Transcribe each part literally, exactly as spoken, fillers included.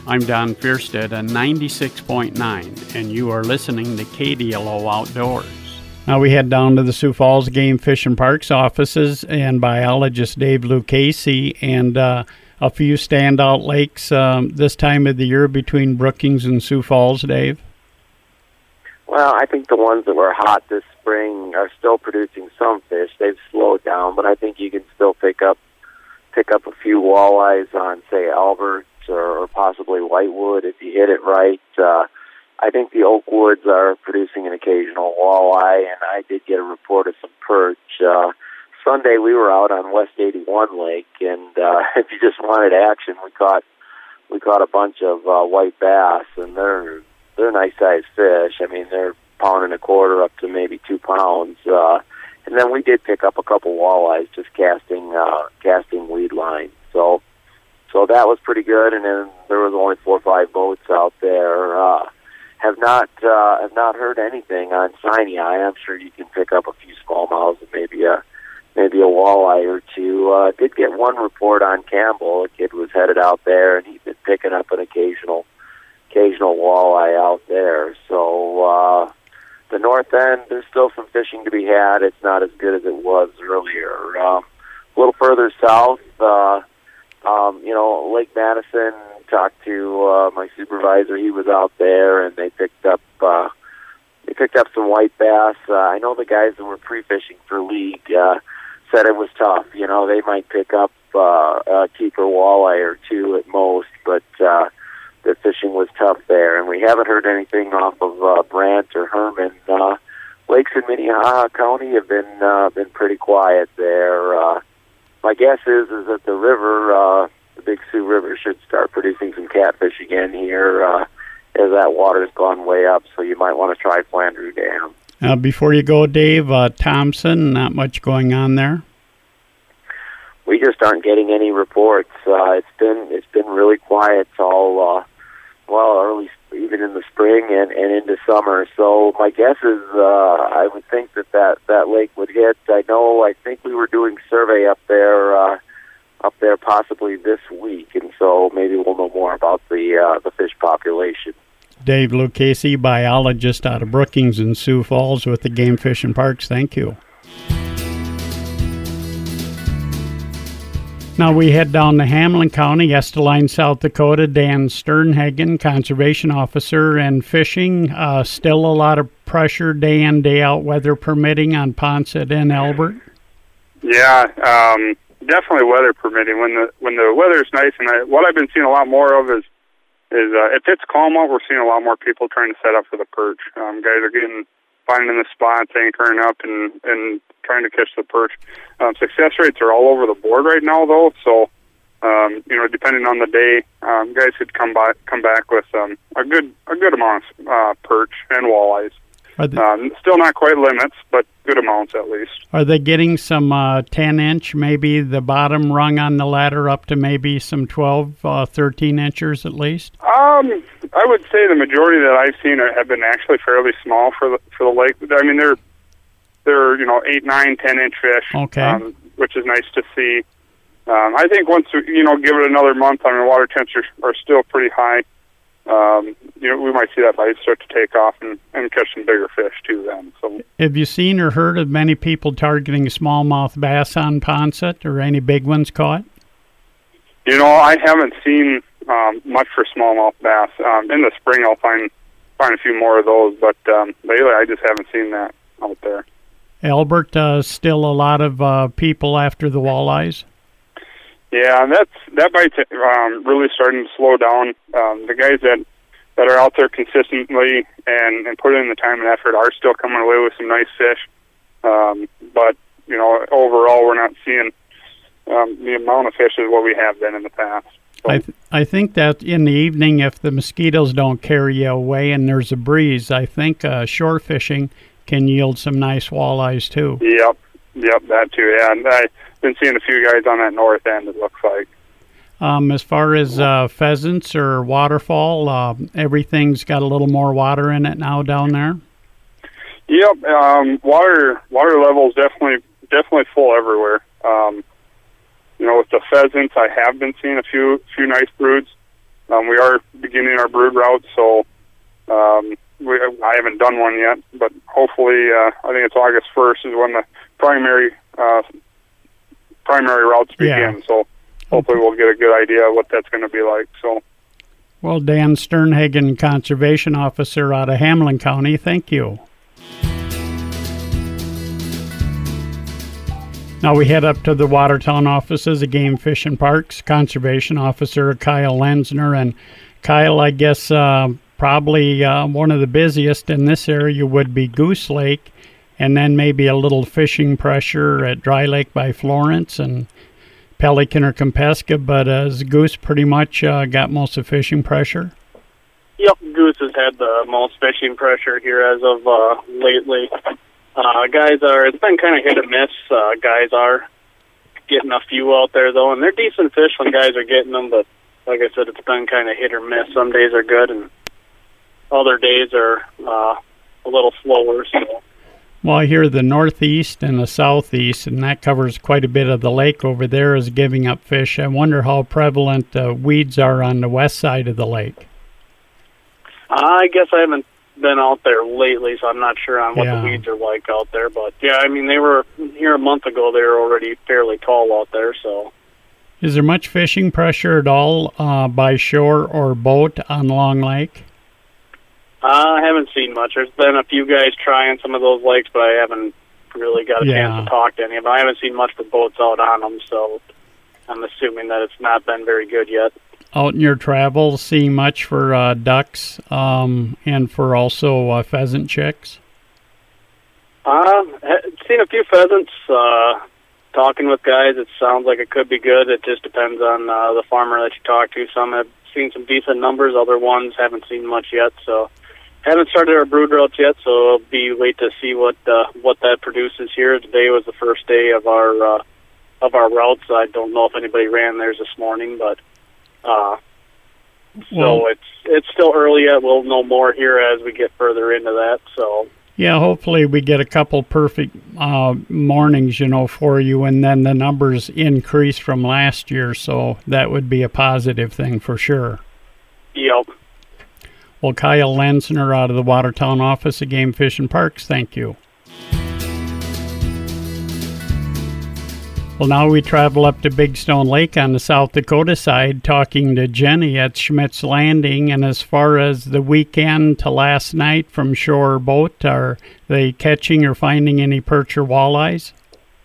I'm Don Fierstead on ninety-six point nine, and you are listening to K D L O Outdoors. Now we head down to the Sioux Falls Game Fish and Parks offices and biologist Dave Lucchese, and uh, a few standout lakes um, this time of the year between Brookings and Sioux Falls, Dave. Well, I think the ones that were hot this spring are still producing some fish. They've slowed down, but I think you can still pick up pick up a few walleyes on, say, Albert or, or possibly Whitewood if you hit it right. Uh, I think the Oak Woods are producing an occasional walleye, and I did get a report of some perch. Uh, Sunday we were out on West eighty-one Lake, and uh, if you just wanted action, we caught we caught a bunch of uh, white bass, and they're they're nice sized fish. I mean, they're pound and a quarter up to maybe two pounds. Uh, and then we did pick up a couple walleyes just casting uh, casting weed line. So so that was pretty good. And then there was only four or five boats out there. Uh, have not uh, have not heard anything on Sinai. I'm sure you can pick up a few smallmouths and maybe a maybe a walleye or two. Uh, did get one report on Campbell. A kid was headed out there, and he'd been picking up an occasional occasional walleye out there. So uh, the north end, there's still some fishing to be had. It's not as good as it was earlier. Um, a little further south, uh, um, you know, Lake Madison. Talked to uh, my supervisor. He was out there, and they picked up uh, they picked up some white bass. Uh, I know the guys that were pre-fishing for league uh, said it was tough. You know, they might pick up uh, a keeper walleye or two at most, but uh, the fishing was tough there. And we haven't heard anything off of uh, Brant or Herman. Uh, lakes in Minnehaha County have been uh, been pretty quiet there. Uh, my guess is is that the river. Uh, The Big Sioux River should start producing some catfish again here uh, as that water's gone way up, so you might want to try Flandreau Dam. Uh, before you go, Dave, uh, Thompson, not much going on there? We just aren't getting any reports. Uh, it's been it's been really quiet all, uh, well, early, even in the spring and, and into summer. So my guess is uh, I would think that, that that lake would hit. I know, I think we were doing survey up there uh, up there possibly this week, and so maybe we'll know more about the uh, the fish population. Dave Lucchese, biologist out of Brookings and Sioux Falls with the Game Fish and Parks. Thank you. Now we head down to Hamlin County, Estelline, South Dakota. Dan Sternhagen, conservation officer and fishing. Uh, still a lot of pressure day in, day out, weather permitting, on Ponset and Albert. Yeah, um, definitely weather permitting. When the when the weather's nice, and I, what I've been seeing a lot more of is is uh, if it's calm out, we're seeing a lot more people trying to set up for the perch. Um, guys are getting finding the spots, anchoring up, and and trying to catch the perch. Um, success rates are all over the board right now, though. So um, you know, depending on the day, um, guys could come by come back with um, a good a good amount of uh, perch and walleyes. They, um, still not quite limits, but good amounts at least. Are they getting some uh, ten-inch, maybe the bottom rung on the ladder, up to maybe some twelve, uh, thirteen inchers at least? Um, I would say the majority that I've seen are, have been actually fairly small for the for the lake. I mean, they're they're you know eight, nine, ten-inch fish. Okay. Um, which is nice to see. Um, I think once you know, give it another month. I mean, water temps are, are still pretty high. Um, you know, we might see that bite start to take off and, and catch some bigger fish too then. So, have you seen or heard of many people targeting smallmouth bass on Ponset, or any big ones caught? You know, I haven't seen um, much for smallmouth bass. Um, in the spring, I'll find find a few more of those, but um, lately I just haven't seen that out there. Albert, uh, still a lot of uh, people after the walleyes? Yeah, that's that bite's um, really starting to slow down. Um, the guys that that are out there consistently and, and put in the time and effort are still coming away with some nice fish. Um, but you know, overall, we're not seeing um, the amount of fish as what we have been in the past. So. I th- I think that in the evening, if the mosquitoes don't carry you away and there's a breeze, I think uh, shore fishing can yield some nice walleyes too. Yep, yep, that too. Yeah, and I've been seeing a few guys on that north end, it looks like. Um, as far as uh, pheasants or waterfall, uh, everything's got a little more water in it now down there? Yep, um, water water levels definitely definitely full everywhere. Um, you know, with the pheasants, I have been seeing a few few nice broods. Um, we are permitting our brood routes, so um, we, I haven't done one yet, but hopefully, uh, I think it's August first is when the primary uh, primary routes begin, yeah. So hopefully we'll get a good idea of what that's going to be like. So, well, Dan Sternhagen, Conservation Officer out of Hamlin County, thank you. Now we head up to the Watertown offices of Game Fish and Parks, Conservation Officer Kyle Lenzner. And Kyle, I guess uh, probably uh, one of the busiest in this area would be Goose Lake, and then maybe a little fishing pressure at Dry Lake by Florence and Pelican or Compesca. But uh, has Goose pretty much uh, got most of the fishing pressure? Yep, Goose has had the most fishing pressure here as of uh, lately. Uh, guys are, it's been kind of hit or miss. Uh, guys are getting a few out there, though, and they're decent fish when guys are getting them, but like I said, it's been kind of hit or miss. Some days are good, and other days are uh, a little slower. So. Well, I hear the northeast and the southeast, and that covers quite a bit of the lake over there, is giving up fish. I wonder how prevalent uh, weeds are on the west side of the lake. Uh, I guess I haven't been out there lately, so I'm not sure on what yeah. the weeds are like out there. But yeah, I mean, they were here a month ago. They were already fairly tall out there. So, is there much fishing pressure at all uh, by shore or boat on Long Lake? Uh, I haven't seen much. There's been a few guys trying some of those lakes, but I haven't really got a yeah. chance to talk to any of them. I haven't seen much of the boats out on them, so I'm assuming that it's not been very good yet. Out in your travels, see much for uh, ducks um, and for also uh, pheasant chicks? Uh, seen a few pheasants. Uh, talking with guys, it sounds like it could be good. It just depends on uh, the farmer that you talk to. Some have seen some decent numbers. Other ones haven't seen much yet. So haven't started our brood routes yet, so it'll be wait to see what uh, what that produces here. Today was the first day of our uh, of our routes. I don't know if anybody ran theirs this morning, but uh, so well, it's it's still early yet. We'll know more here as we get further into that. So yeah, hopefully we get a couple perfect uh, mornings, you know, for you, and then the numbers increase from last year. So that would be a positive thing for sure. Yep. Well, Kyle Lenzner out of the Watertown office of Game Fish and Parks, thank you. Well, now we travel up to Big Stone Lake on the South Dakota side, talking to Jenny at Schmidt's Landing. And as far as the weekend to last night from shore or boat, are they catching or finding any perch or walleyes?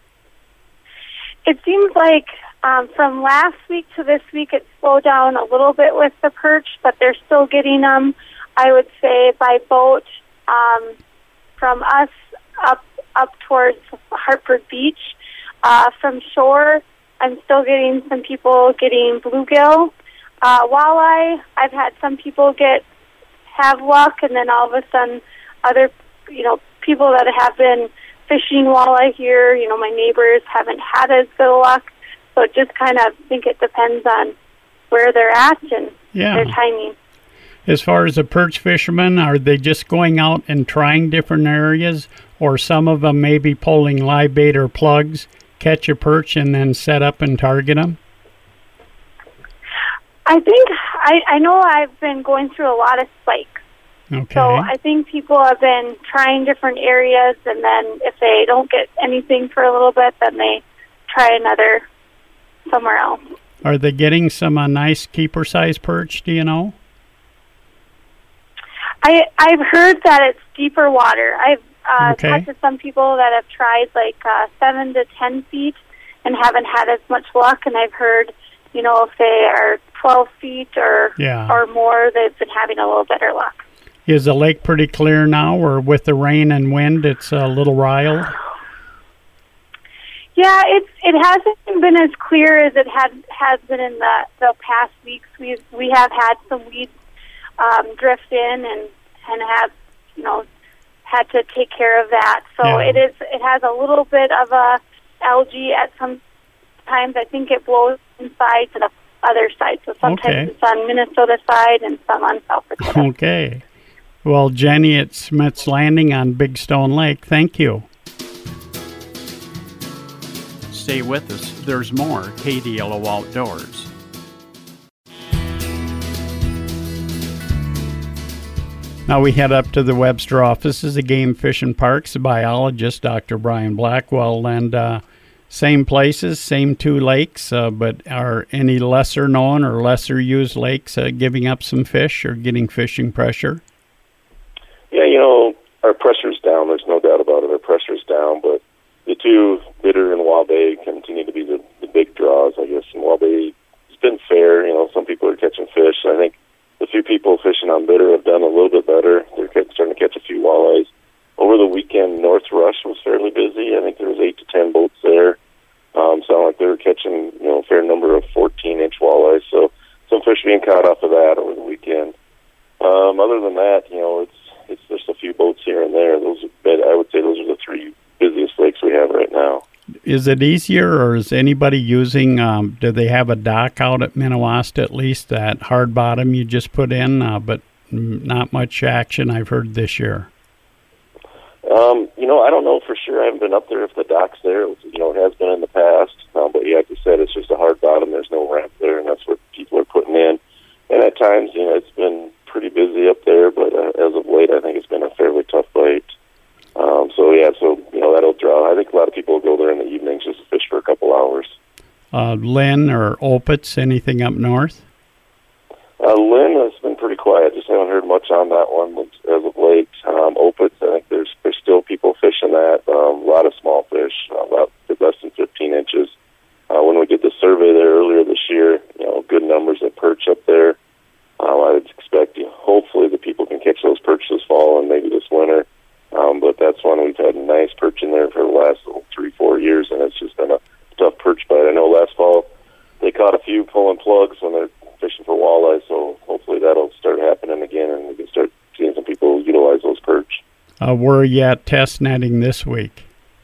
It seems like um, from last week to this week it slowed down a little bit with the perch, but they're still getting them, I would say, by boat um, from us up, up towards Hartford Beach. Uh, from shore, I'm still getting some people getting bluegill. Uh, walleye, I've had some people get have luck, and then all of a sudden other, you know, people that have been fishing walleye here, you know, my neighbors haven't had as good luck. So it just kind of think it depends on where they're at and yeah. their timing. As far as the perch fishermen, are they just going out and trying different areas, or some of them maybe pulling live bait or plugs, catch a perch and then set up and target them? I think, I, I know I've been going through a lot of spikes. Okay. So I think people have been trying different areas, and then if they don't get anything for a little bit, then they try another somewhere else. Are they getting some uh, nice keeper-sized perch, do you know? I, I've heard that it's deeper water. I've Uh, okay. talked to some people that have tried like uh, seven to ten feet and haven't had as much luck. And I've heard, you know, if they are twelve feet or yeah. or more, they've been having a little better luck. Is the lake pretty clear now, or with the rain and wind, it's a little riled? Yeah, it's it hasn't been as clear as it had has been in the the past weeks. We we have had some weeds um, drift in and and have, you know, had to take care of that. So yeah. it is. It has a little bit of a algae at some times. I think it blows inside to the other side. So sometimes okay. it's on Minnesota side and some on South Dakota. Okay. Well, Jenny at Schmidt's Landing on Big Stone Lake, thank you. Stay with us. There's more K D L O Outdoors. Now we head up to the Webster offices of Game Fish and Parks, biologist Doctor Brian Blackwell, and uh, same places, same two lakes, uh, but are any lesser known or lesser used lakes uh, giving up some fish or getting fishing pressure? Yeah, you know, our pressure's down. There's no doubt about it. Our pressure's down, but the two, Bitter and Waubay, continue to be the, the big draws, I guess. And Waubay, it's been fair. You know, some people are catching fish. I think the few people fishing on Bitter have done a little bit better. They're starting to catch a few walleyes. Over the weekend, North Rush was fairly busy. I think there was eight to ten boats there. Um, sounded like they were catching, you know, a fair number of fourteen-inch walleyes. So some fish being caught off of that over the weekend. Um, other than that, you know, it's it's just a few boats here and there. Those, are, I would say, those are the three busiest lakes we have right now. Is it easier, or is anybody using, um, do they have a dock out at Minnewaska at least, that hard bottom you just put in, uh, but not much action I've heard this year? Um, you know, I don't know for sure. I haven't been up there if the dock's there. It was, you know, it has been in the past. Um, but yeah, like you said, it's just a hard bottom. There's no ramp there, and that's what people are putting in. And at times, you know, it's been pretty busy up there, but uh, as of late, I think it's been a fairly tough bite. Um, so, yeah, so, you know, that'll draw. I think a lot of people will go there in the evenings just to fish for a couple hours. Uh, Lynn or Opitz, anything up north? Uh, Lynn has been pretty quiet. Just haven't heard much on that one as of late. Um, Opitz, I think there's there's still people fishing that. Um, a lot of small fish, uh, about less than fifteen inches. Uh, when we did the survey there earlier this year, you know, good numbers of perch up there. Um, I would expect, you know, hopefully the people can catch those perch this fall and maybe this winter. Um, but that's one we've had a nice perch in there for the last oh, three, four years, and it's just been a tough perch bite. I know last fall they caught a few pulling plugs when they're fishing for walleye, so hopefully that'll start happening again, and we can start seeing some people utilize those perch. Uh, where are you at test netting this week?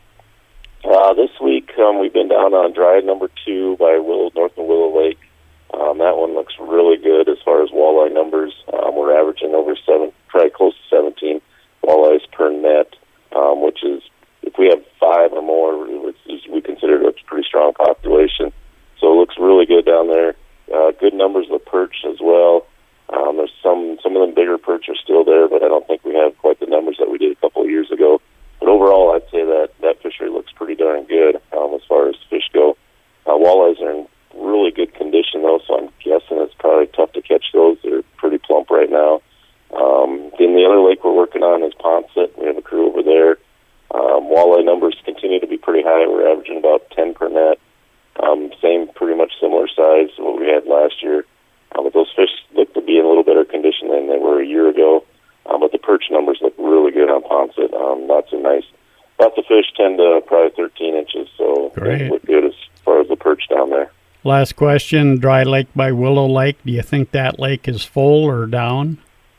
Uh, this week um, we've been down on dry number two by Willow, North and Willow Lake. Um, that one looks really good as far as walleye numbers. Um, we're averaging over seven, probably close to seventeen walleyes per net, um, which is, if we have five or more, it's, we consider it a pretty strong population. So it looks really good down there. Uh, good numbers of perch as well. Um, there's some some of them bigger perch are still there, but I don't think we have quite the numbers that we did a couple of years ago. But overall, I'd say that that fishery looks pretty darn good um, as far as fish go. Uh, walleyes are in really good condition, though, so I'm guessing it's probably tough to catch those. They're pretty plump right now. Um, then the other lake we're working on is Ponset. We have a crew over there. Um, walleye numbers continue to be pretty high. We're averaging about ten per net. Um, same, pretty much similar size to what we had last year. Um, but those fish look to be in a little better condition than they were a year ago. Um, but the perch numbers look really good on Ponset. Um, lots of nice, lots of fish, ten to probably thirteen inches. So they look good as far as the perch down there. Last question, Dry Lake by Willow Lake. Do you think that lake is full or down?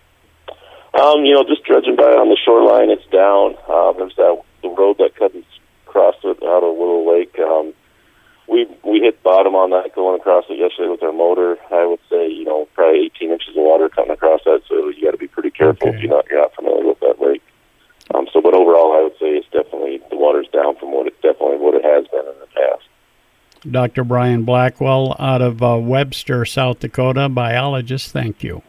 Um, you know, just dredging by on the shoreline, it's down. Um, there's that the road that cuts across it out of Willow Lake. Um, we we hit bottom on that going across it yesterday with our motor. I would say, you know, probably eighteen inches of water coming across that, so you got to be pretty careful okay. if you're not you're not familiar with that lake. Um, so, but overall, I would say it's definitely the water's down from what it definitely what it has been in the past. Doctor Brian Blackwell out of uh, Webster, South Dakota, biologist. Thank you.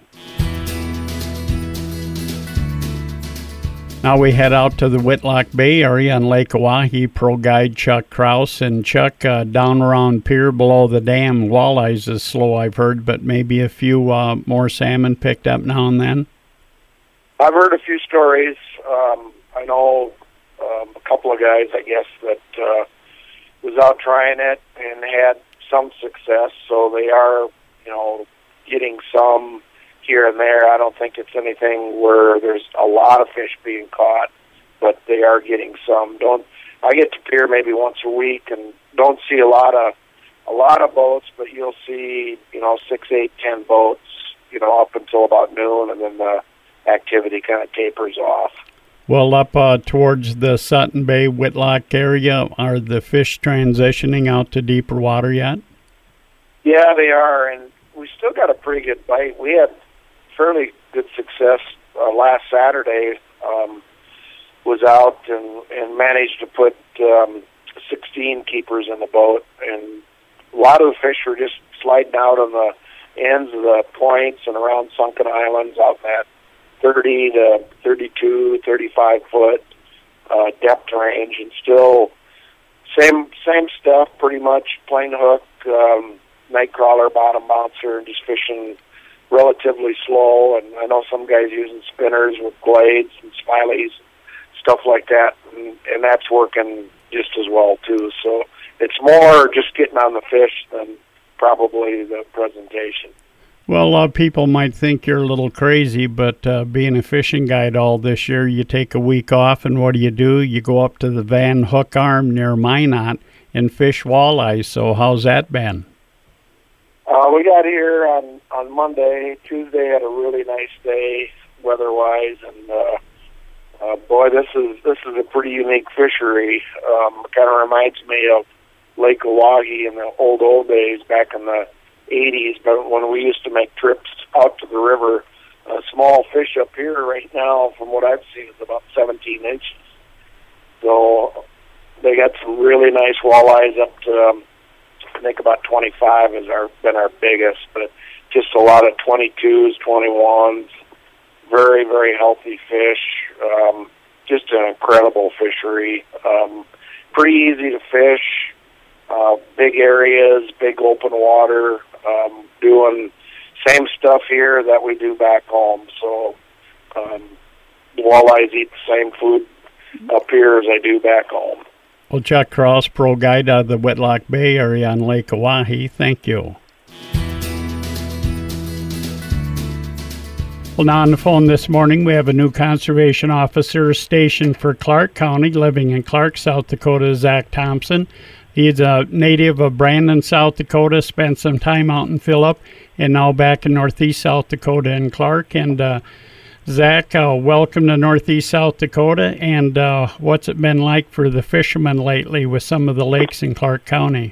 Now we head out to the Whitlock Bay area on Lake Oahe. Pro guide Chuck Kraus. And Chuck, uh, down around pier below the dam, walleyes is slow, I've heard, but maybe a few uh, more salmon picked up now and then? I've heard a few stories. Um, I know um, a couple of guys, I guess, that uh, was out trying it and had some success, so they are, you know, getting some here and there. I don't think it's anything where there's a lot of fish being caught, but they are getting some. Don't I get to pier maybe once a week and don't see a lot of a lot of boats, but you'll see, you know, six, eight, ten boats, you know, up until about noon, and then the activity kind of tapers off. Well, up uh, towards the Sutton Bay, Whitlock area, are the fish transitioning out to deeper water yet? Yeah, they are, and we still got a pretty good bite. We had fairly good success uh, last Saturday. Um, was out and, and managed to put um, sixteen keepers in the boat, and a lot of the fish were just sliding out on the ends of the points and around sunken islands out in that thirty to thirty-two, thirty-five foot uh, depth range, and still same same stuff, pretty much plain hook, um, night crawler, bottom bouncer, and just fishing relatively slow. And I know some guys using spinners with blades and smileys, stuff like that, and, and that's working just as well too. So it's more just getting on the fish than probably the presentation. Well, a lot of people might think you're a little crazy, but uh, being a fishing guide all this year, you take a week off, and what do you do? You go up to the Van Hook Arm near Minot and fish walleyes. So how's that been? Uh, we got here on, on Monday. Tuesday had a really nice day weather-wise, and uh, uh, boy, this is this is a pretty unique fishery. Um, it kind of reminds me of Lake Oahe in the old, old days back in the eighties, but when we used to make trips out to the river. A small fish up here right now, from what I've seen, is about seventeen inches. So they got some really nice walleyes up to, um, I think about twenty-five has our, been our biggest, but just a lot of twenty-twos, twenty-ones, very, very healthy fish. Um, just an incredible fishery. Um, pretty easy to fish, uh, big areas, big open water, um, doing same stuff here that we do back home. So um, the walleyes eat the same food up here as I do back home. Well, Chuck Cross, pro guide out of the Whitlock Bay area on Lake Oahe, thank you. Well, now on the phone this morning, we have a new conservation officer stationed for Clark County, living in Clark, South Dakota, Zach Thompson. He's a native of Brandon, South Dakota, spent some time out in Phillip, and now back in Northeast South Dakota in Clark. And uh, Zach, uh, welcome to Northeast South Dakota. And uh, what's it been like for the fishermen lately with some of the lakes in Clark County?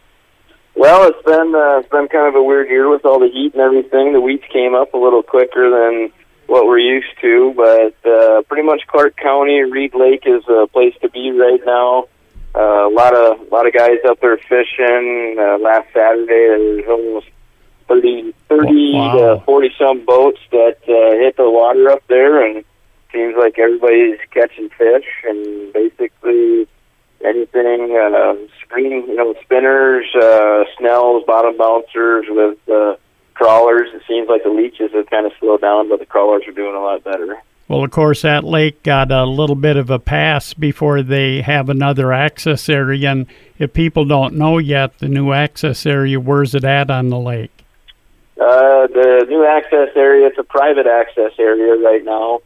Well, it's been uh, it's been kind of a weird year with all the heat and everything. The weeds came up a little quicker than what we're used to, but uh, pretty much Clark County, Reed Lake is a place to be right now. Uh, a lot of a lot of guys up there fishing. Uh, last Saturday, there was almost thirty, thirty wow. to forty some boats that uh, hit the water up there, and it seems like everybody's catching fish. And basically, anything uh, screen, you know, spinners, uh, snells, bottom bouncers with uh, crawlers. It seems like the leeches have kind of slowed down, but the crawlers are doing a lot better. Well, of course, that lake got a little bit of a pass before they have another access area. And if people don't know yet, the new access area, where's it at on the lake? Uh, the new access area, it's a private access area right now.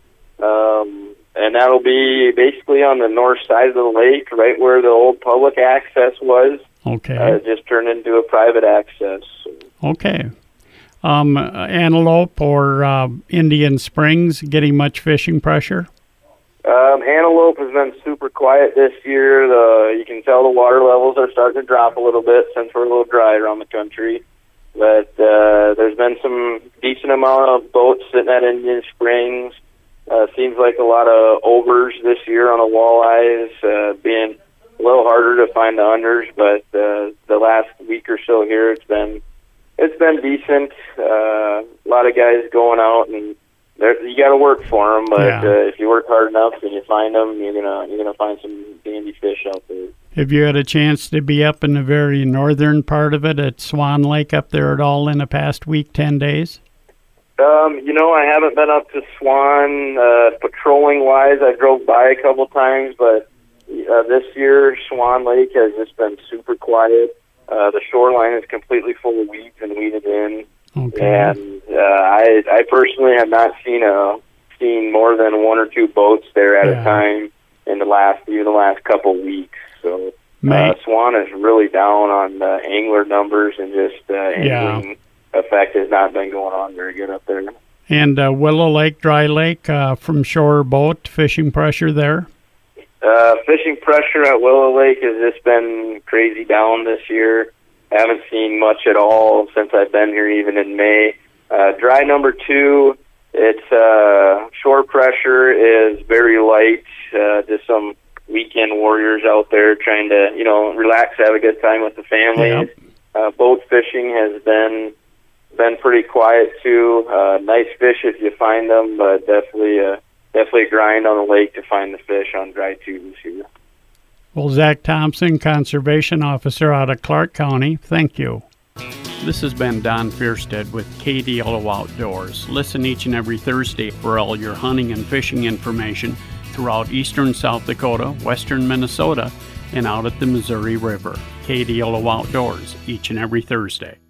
Um, and that'll be basically on the north side of the lake, right where the old public access was. Okay. Uh, it just turned into a private access. Okay. Um, Antelope or uh, Indian Springs getting much fishing pressure? Um, Antelope has been super quiet this year. The you can tell the water levels are starting to drop a little bit since we're a little dry around the country. But uh, there's been some decent amount of boats sitting at Indian Springs. Uh, seems like a lot of overs this year on the walleyes, uh, being a little harder to find the unders. But uh, the last week or so here, it's been It's been decent. Uh, a lot of guys going out, and you got to work for them. But yeah. uh, if you work hard enough and you find them, you're gonna you're gonna find some dandy fish out there. Have you had a chance to be up in the very northern part of it at Swan Lake up there at all in the past week, ten days? Um, you know, I haven't been up to Swan uh, patrolling wise. I drove by a couple times, but uh, this year Swan Lake has just been super quiet. Uh, the shoreline is completely full of weeds and weeded in, okay. and uh, I, I personally have not seen a seen more than one or two boats there at yeah. a time in the last even the last couple weeks. So May- uh, Swan is really down on uh, angler numbers, and just uh, angling yeah. effect has not been going on very good up there. And uh, Willow Lake, Dry Lake, uh, from shore boat fishing pressure there. Uh, fishing pressure at Willow Lake has just been crazy down this year. I haven't seen much at all since I've been here, even in May. Uh, dry number two, it's uh, shore pressure is very light. Uh, just some weekend warriors out there trying to, you know, relax, have a good time with the families. Yeah. Uh, boat fishing has been been pretty quiet too. Uh, nice fish if you find them, but definitely, uh, definitely a grind on the lake to find the fish on dry tubes here. Well, Zach Thompson, Conservation Officer out of Clark County, thank you. This has been Don Fierstead with Katie Yellow Outdoors. Listen each and every Thursday for all your hunting and fishing information throughout eastern South Dakota, western Minnesota, and out at the Missouri River. Katie Yellow Outdoors each and every Thursday.